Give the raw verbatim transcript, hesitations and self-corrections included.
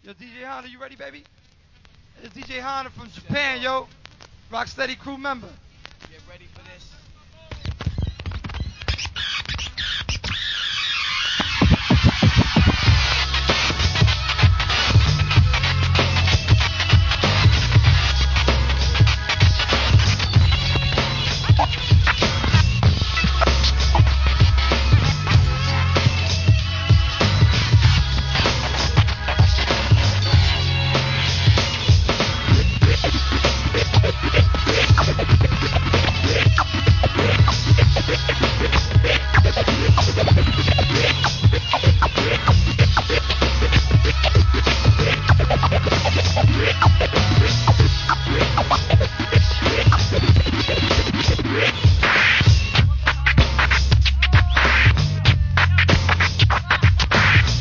Yo, D J Honda, you ready, baby? It's D J Honda from Japan, yo. Rocksteady crew member.